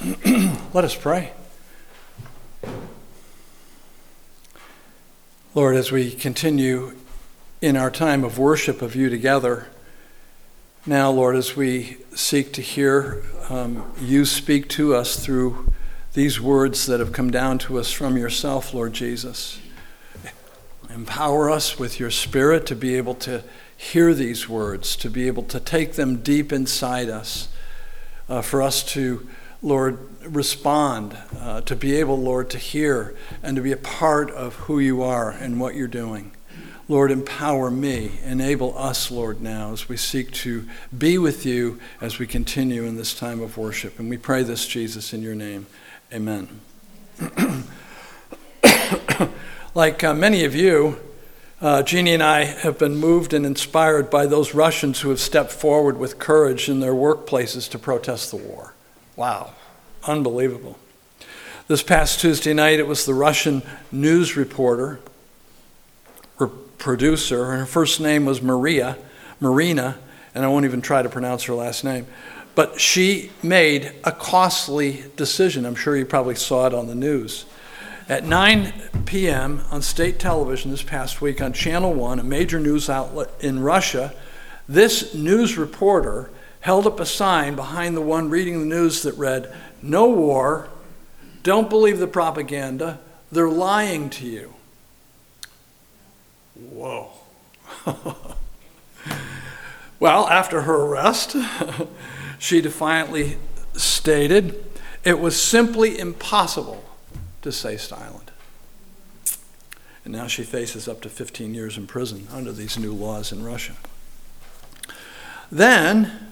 Let us pray. Lord, as we continue in our time of worship of you together, now, Lord, as we seek to hear you speak to us through these words that have come down to us from yourself, Lord Jesus, empower us with your Spirit to be able to hear these words, to be able to take them deep inside us, for us to, Lord, respond, to be able, Lord, to hear and to be a part of who you are and what you're doing. Lord, empower me, enable us, Lord, now as we seek to be with you as we continue in this time of worship. And we pray this, Jesus, in your name. Amen. Like many of you, Jeannie and I have been moved and inspired by those Russians who have stepped forward with courage in their workplaces to protest the war. Wow, unbelievable. This past Tuesday night, it was the Russian news reporter, producer. Her first name was Marina, and I won't even try to pronounce her last name. But she made a costly decision. I'm sure you probably saw it on the news. At 9 p.m. on state television this past week on Channel 1, a major news outlet in Russia, this news reporter held up a sign behind the one reading the news that read, "No war, don't believe the propaganda, they're lying to you." Whoa. Well, after her arrest, she defiantly stated it was simply impossible to stay silent. And now she faces up to 15 years in prison under these new laws in Russia. Then,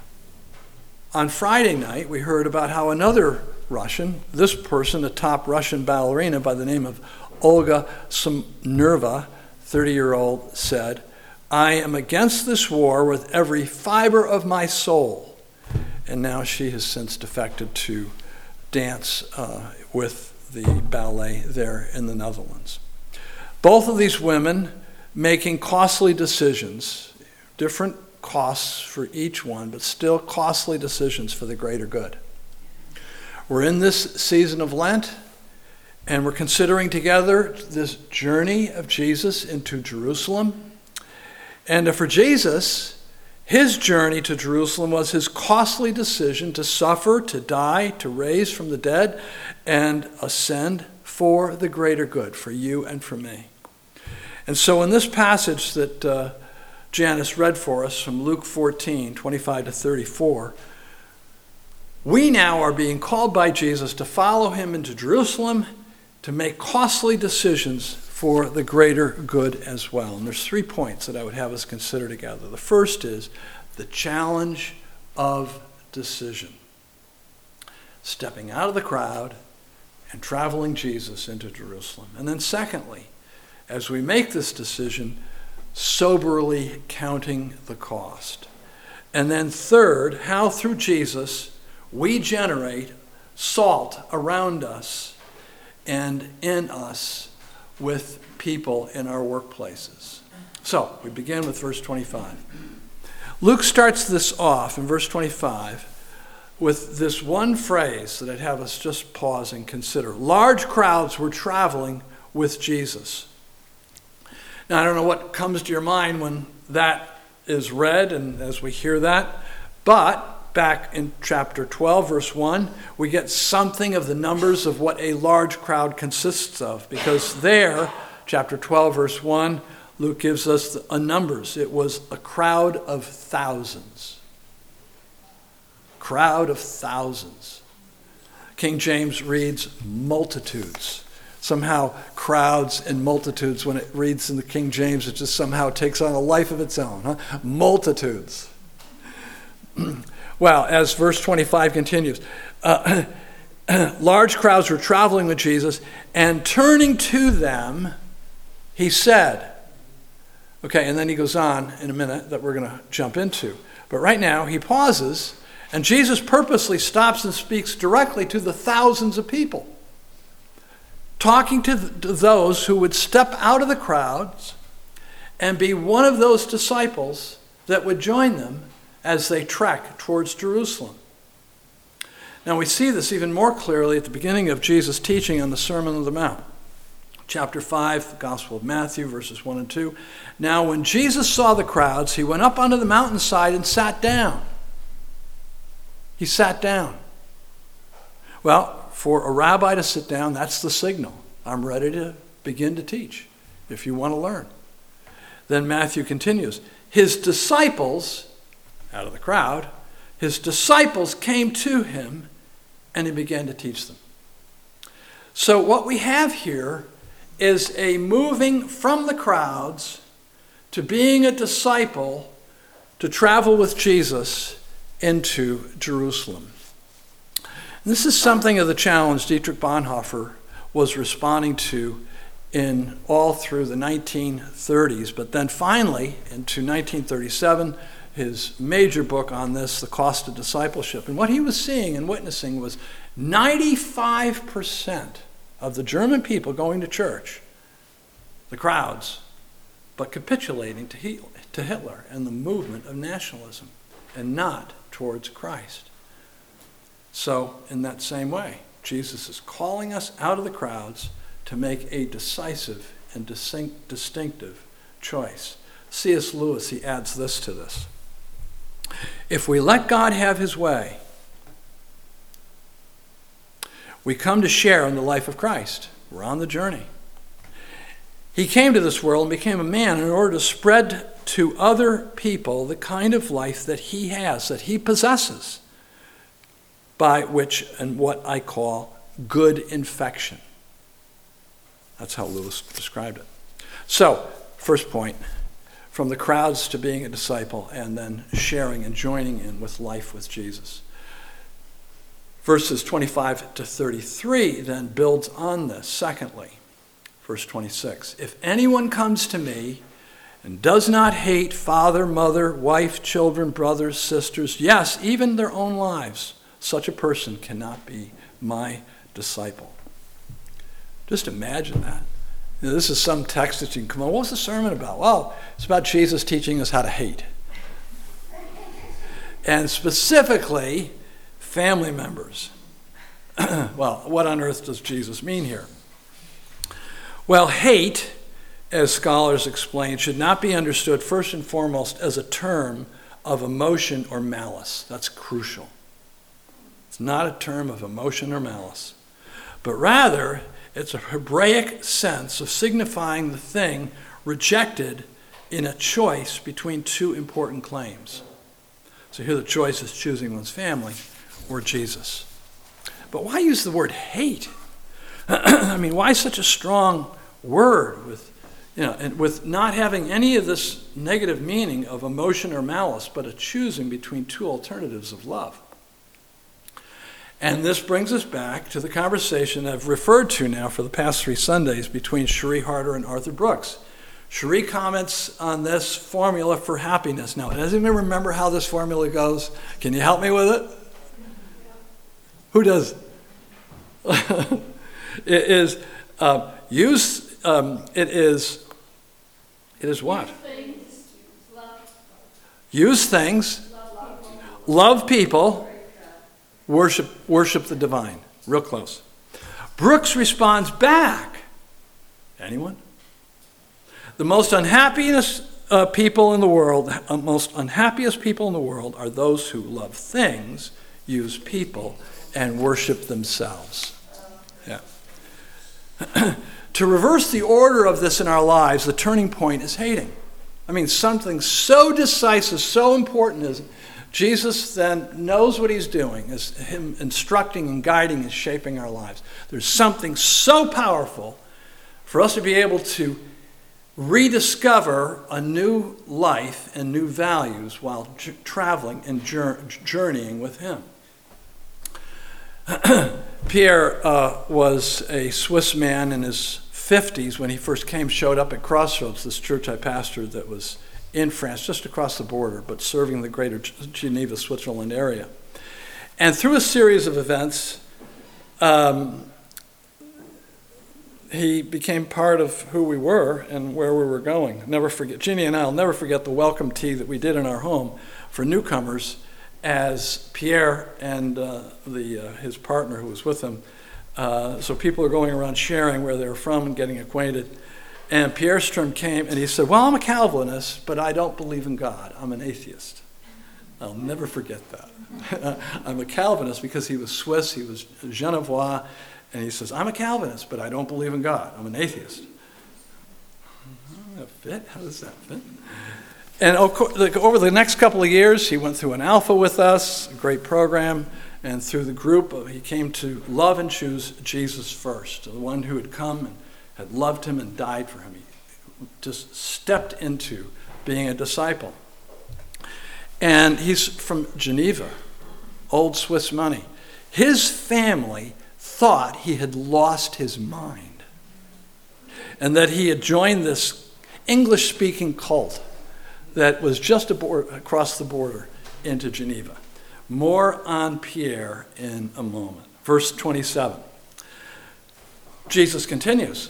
on Friday night, we heard about how another Russian, this person, a top Russian ballerina by the name of Olga Smirnova, 30-year-old, said, "I am against this war with every fiber of my soul." And now she has since defected to dance with the ballet there in the Netherlands. Both of these women making costly decisions, different costs for each one, but still costly decisions for the greater good. We're in this season of Lent, and we're considering together this journey of Jesus into Jerusalem. And for Jesus, his journey to Jerusalem was his costly decision to suffer, to die, to raise from the dead, and ascend for the greater good, for you and for me. And so in this passage that Janice read for us from Luke 14, 25 to 34, we now are being called by Jesus to follow him into Jerusalem, to make costly decisions for the greater good as well. And there's 3 points that I would have us consider together. The first is the challenge of decision. Stepping out of the crowd and traveling Jesus into Jerusalem. And then secondly, as we make this decision, soberly counting the cost. And then third, how through Jesus we generate salt around us and in us with people in our workplaces. So, we begin with verse 25. Luke starts this off in verse 25 with this one phrase that I'd have us just pause and consider. Large crowds were traveling with Jesus. Now, I don't know what comes to your mind when that is read and as we hear that, but back in chapter 12, verse 1, we get something of the numbers of what a large crowd consists of. Because there, chapter 12, verse 1, Luke gives us a numbers. It was a crowd of thousands. Crowd of thousands. King James reads multitudes. Somehow crowds and multitudes, when it reads in the King James, it just somehow takes on a life of its own. Huh? Multitudes. Well, as verse 25 continues, large crowds were traveling with Jesus, and turning to them, he said, okay, and then he goes on in a minute that we're going to jump into. But right now, he pauses, and Jesus purposely stops and speaks directly to the thousands of people, talking to those who would step out of the crowds and be one of those disciples that would join them as they trek towards Jerusalem. Now we see this even more clearly at the beginning of Jesus' teaching on the Sermon on the Mount. Chapter 5, the Gospel of Matthew, verses 1 and 2. Now when Jesus saw the crowds, he went up onto the mountainside and sat down. He sat down. Well, for a rabbi to sit down, that's the signal. I'm ready to begin to teach, if you want to learn. Then Matthew continues. His disciples, out of the crowd, his disciples came to him and he began to teach them. So what we have here is a moving from the crowds to being a disciple to travel with Jesus into Jerusalem. And this is something of the challenge Dietrich Bonhoeffer was responding to in all through the 1930s, but then finally into 1937, his major book on this, The Cost of Discipleship. And what he was seeing and witnessing was 95% of the German people going to church, the crowds, but capitulating to Hitler and the movement of nationalism and not towards Christ. So in that same way, Jesus is calling us out of the crowds to make a decisive and distinctive choice. C.S. Lewis, he adds this to this. If we let God have his way, we come to share in the life of Christ. We're on the journey. He came to this world and became a man in order to spread to other people the kind of life that he has, that he possesses, by which and what I call good infection. That's how Lewis described it. So, first point, from the crowds to being a disciple and then sharing and joining in with life with Jesus. Verses 25 to 33 then builds on this. Secondly, verse 26, if anyone comes to me and does not hate father, mother, wife, children, brothers, sisters, yes, even their own lives, such a person cannot be my disciple. Just imagine that. You know, this is some text that you can come on. What was the sermon about? Well, it's about Jesus teaching us how to hate. And specifically, family members. Well, what on earth does Jesus mean here? Well, hate, as scholars explain, should not be understood first and foremost as a term of emotion or malice. That's crucial. It's not a term of emotion or malice, but rather it's a Hebraic sense of signifying the thing rejected in a choice between two important claims. So here the choice is choosing one's family or Jesus. But why use the word hate? I mean, why such a strong word with not having any of this negative meaning of emotion or malice, but a choosing between two alternatives of love? And this brings us back to the conversation I've referred to now for the past 3 Sundays between Cherie Harder and Arthur Brooks. Cherie comments on this formula for happiness. Now, does anyone remember how this formula goes? Can you help me with it? Who does? It is what? Use things, love people, worship the divine. Real close. Brooks responds back. Anyone? The most unhappiest people in the world are those who love things, use people, and worship themselves. Yeah. To reverse the order of this in our lives, the turning point is hating. I mean, something so decisive, so important is Jesus then knows what he's doing, is him instructing and guiding and shaping our lives. There's something so powerful for us to be able to rediscover a new life and new values while traveling and journeying with him. Pierre was a Swiss man in his 50s when he first came, showed up at Crossroads, this church I pastored that was in France, just across the border, but serving the greater Geneva, Switzerland area. And through a series of events, he became part of who we were and where we were going. Never forget, Jeannie and I will never forget the welcome tea that we did in our home for newcomers as Pierre and his partner who was with him, so people are going around sharing where they're from and getting acquainted. And Pierre Sturm came and he said, well, I'm a Calvinist, but I don't believe in God. I'm an atheist. I'll never forget that. I'm a Calvinist because he was Swiss, he was Genevois, and he says, I'm a Calvinist, but I don't believe in God. I'm an atheist. How does that fit? And over the next couple of years, he went through an Alpha with us, a great program, and through the group, he came to love and choose Jesus first, the one who had come and had loved him and died for him. He just stepped into being a disciple. And he's from Geneva, old Swiss money. His family thought he had lost his mind and that he had joined this English-speaking cult that was just across the border into Geneva. More on Pierre in a moment. Verse 27. Jesus continues.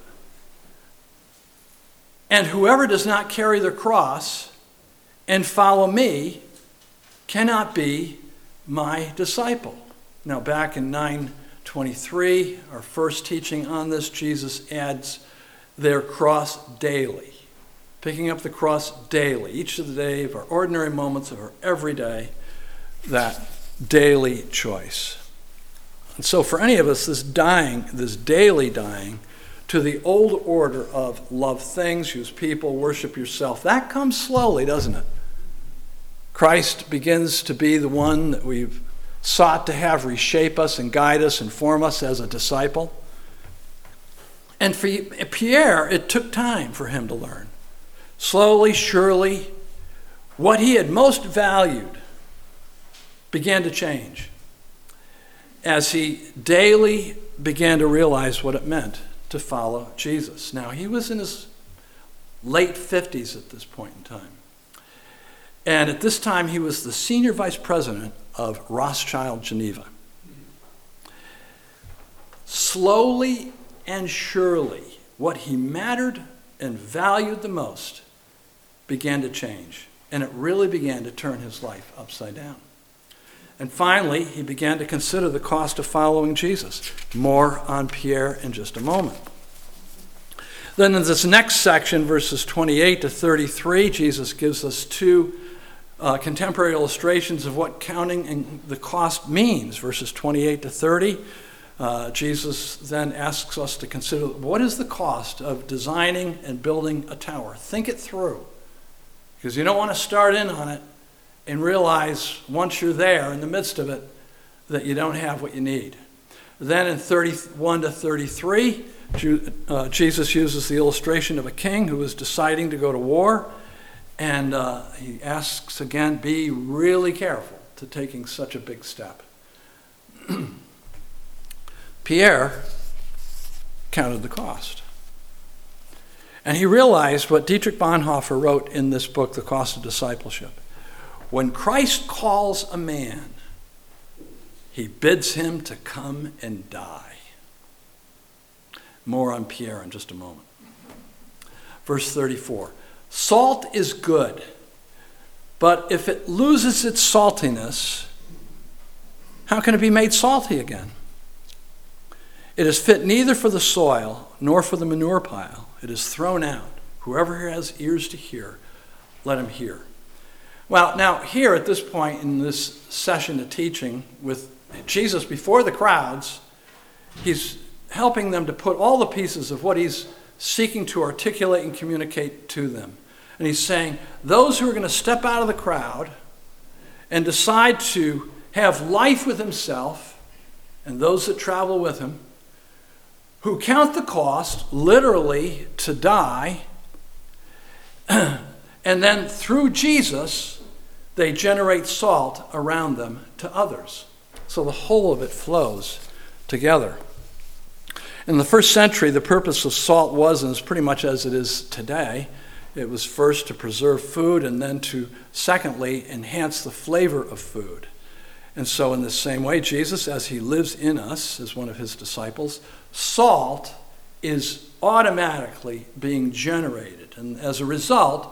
And whoever does not carry the cross and follow me cannot be my disciple. Now back in 9:23, our first teaching on this, Jesus adds their cross daily. Picking up the cross daily, each of the day of our ordinary moments of our everyday, that daily choice. And so for any of us, this daily dying to the old order of love things, use people, worship yourself, that comes slowly, doesn't it? Christ begins to be the one that we've sought to have reshape us and guide us and form us as a disciple. And for Pierre, it took time for him to learn. Slowly, surely, what he had most valued began to change as he daily began to realize what it meant to follow Jesus. Now, he was in his late 50s at this point in time. And at this time, he was the senior vice president of Rothschild Geneva. Slowly and surely, what he mattered and valued the most began to change. And it really began to turn his life upside down. And finally, he began to consider the cost of following Jesus. More on Pierre in just a moment. Then in this next section, verses 28 to 33, Jesus gives us two contemporary illustrations of what counting and the cost means. Verses 28 to 30, Jesus then asks us to consider what is the cost of designing and building a tower. Think it through, because you don't want to start in on it and realize once you're there in the midst of it that you don't have what you need. Then in 31 to 33, Jesus uses the illustration of a king who is deciding to go to war, and he asks again, be really careful to taking such a big step. Pierre counted the cost. And he realized what Dietrich Bonhoeffer wrote in this book, The Cost of Discipleship. When Christ calls a man, he bids him to come and die. More on Pierre in just a moment. Verse 34. Salt is good, but if it loses its saltiness, how can it be made salty again? It is fit neither for the soil nor for the manure pile. It is thrown out. Whoever has ears to hear, let him hear. Well, now here at this point in this session of teaching with Jesus before the crowds, he's helping them to put all the pieces of what he's seeking to articulate and communicate to them. And he's saying, those who are going to step out of the crowd and decide to have life with himself, and those that travel with him, who count the cost, literally to die, and then through Jesus, they generate salt around them to others. So the whole of it flows together. In the first century, the purpose of salt was, and is pretty much as it is today, it was first to preserve food and then to, secondly, enhance the flavor of food. And so in the same way, Jesus, as he lives in us as one of his disciples, salt is automatically being generated. And as a result,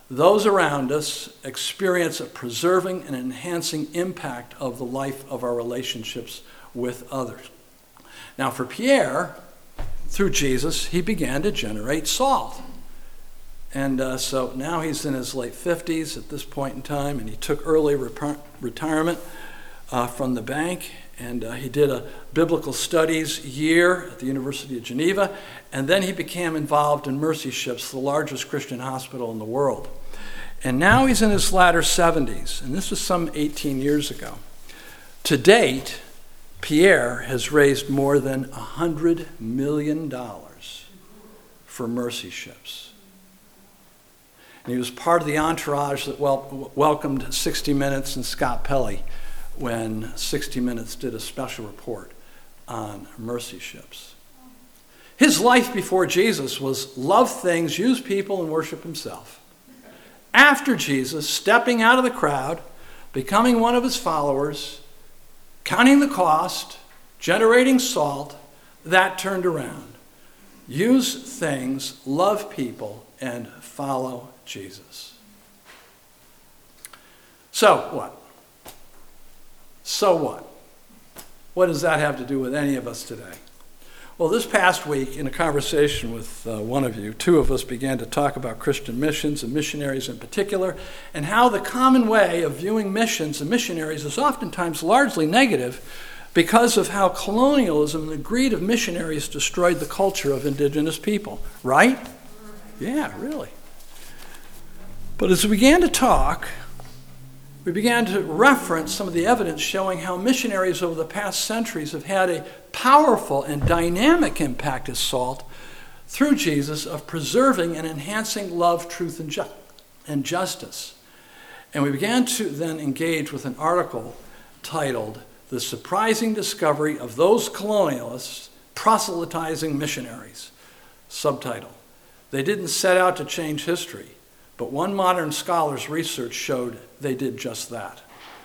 those around us experience a preserving and enhancing impact of the life of our relationships with others. Now for Pierre, through Jesus, he began to generate salt. And so now he's in his late 50s at this point in time, and he took early retirement from the bank, and he did a biblical studies year at the University of Geneva, and then he became involved in Mercy Ships, the largest Christian hospital in the world. And now he's in his latter 70s, and this was some 18 years ago. To date, Pierre has raised more than $100 million for Mercy Ships. And he was part of the entourage that welcomed 60 Minutes and Scott Pelley when 60 Minutes did a special report on Mercy Ships. His life before Jesus was love things, use people, and worship himself. After Jesus, stepping out of the crowd, becoming one of his followers, counting the cost, generating salt, that turned around. Use things, love people, and follow Jesus. So what? So what? What does that have to do with any of us today? Well, this past week, in a conversation with one of you, two of us began to talk about Christian missions and missionaries in particular, and how the common way of viewing missions and missionaries is oftentimes largely negative because of how colonialism and the greed of missionaries destroyed the culture of indigenous people. Right? Yeah, really. But as we began to talk, we began to reference some of the evidence showing how missionaries over the past centuries have had a powerful and dynamic impact as salt through Jesus of preserving and enhancing love, truth, and justice. And we began to then engage with an article titled, "The Surprising Discovery of Those Colonialists Proselytizing Missionaries." Subtitle, "They didn't set out to change history, but one modern scholar's research showed they did just that."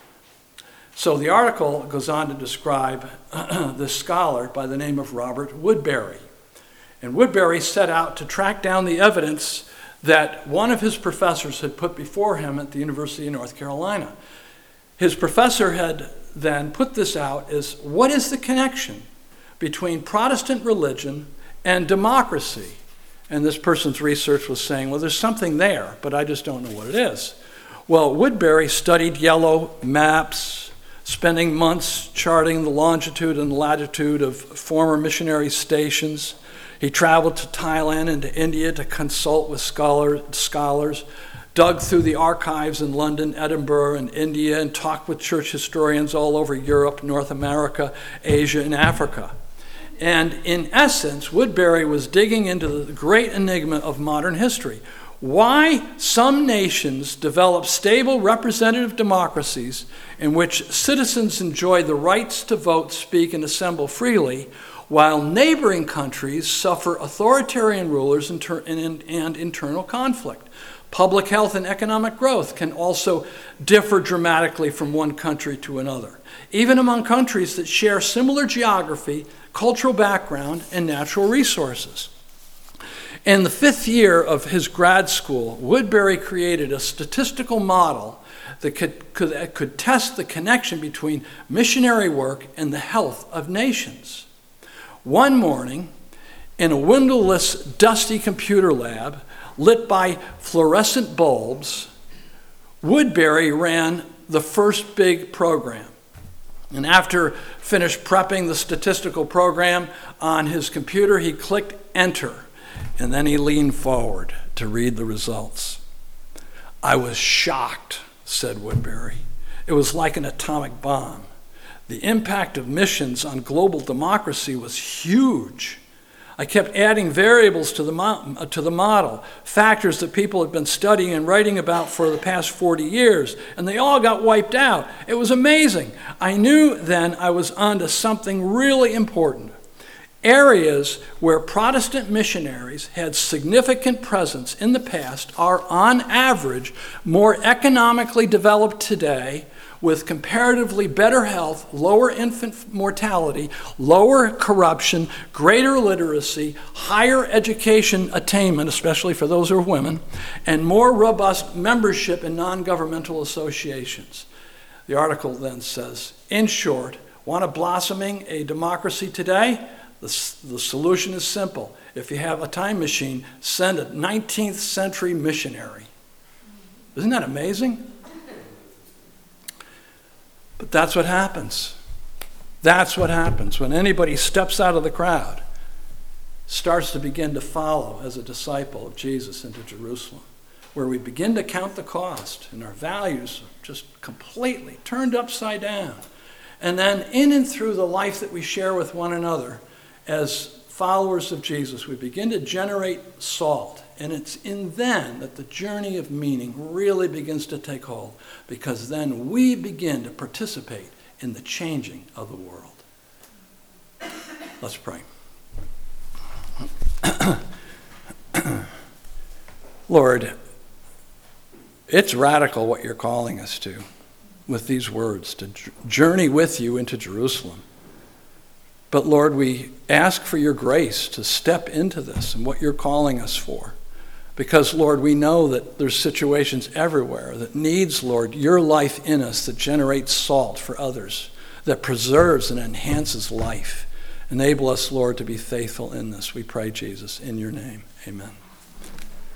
So the article goes on to describe this scholar by the name of Robert Woodbury. And Woodbury set out to track down the evidence that one of his professors had put before him at the University of North Carolina. His professor had then put this out as, what is the connection between Protestant religion and democracy? And this person's research was saying, well, there's something there, but I just don't know what it is. Well, Woodbury studied yellow maps, spending months charting the longitude and latitude of former missionary stations. He traveled to Thailand and to India to consult with scholars, dug through the archives in London, Edinburgh, and India, and talked with church historians all over Europe, North America, Asia, and Africa. And in essence, Woodbury was digging into the great enigma of modern history. Why some nations develop stable representative democracies in which citizens enjoy the rights to vote, speak, and assemble freely, while neighboring countries suffer authoritarian rulers and internal conflict. Public health and economic growth can also differ dramatically from one country to another, even among countries that share similar geography, cultural background, and natural resources. In the 5th year of his grad school, Woodbury created a statistical model that could test the connection between missionary work and the health of nations. One morning, in a windowless, dusty computer lab lit by fluorescent bulbs, Woodbury ran the first big program. And after finished prepping the statistical program on his computer, he clicked enter, and then he leaned forward to read the results. "I was shocked," said Woodbury. "It was like an atomic bomb. The impact of missions on global democracy was huge. I kept adding variables to the model, factors that people had been studying and writing about for the past 40 years, and they all got wiped out. It was amazing. I knew then I was onto something really important. Areas where Protestant missionaries had significant presence in the past are, on average, more economically developed today, with comparatively better health, lower infant mortality, lower corruption, greater literacy, higher education attainment, especially for those who are women, and more robust membership in non-governmental associations. The article then says, in short, want a blossoming a democracy today? The solution is simple. If you have a time machine, send a 19th century missionary. Isn't that amazing? But that's what happens. That's what happens when anybody steps out of the crowd, starts to begin to follow as a disciple of Jesus into Jerusalem, where we begin to count the cost and our values are just completely turned upside down. And then in and through the life that we share with one another as followers of Jesus, we begin to generate salt. And it's in then that the journey of meaning really begins to take hold, because then we begin to participate in the changing of the world. Let's pray. Lord, it's radical what you're calling us to with these words, to journey with you into Jerusalem. But Lord, we ask for your grace to step into this and what you're calling us for. Because, Lord, we know that there's situations everywhere that needs, Lord, your life in us that generates salt for others, that preserves and enhances life. Enable us, Lord, to be faithful in this. We pray, Jesus, in your name. Amen.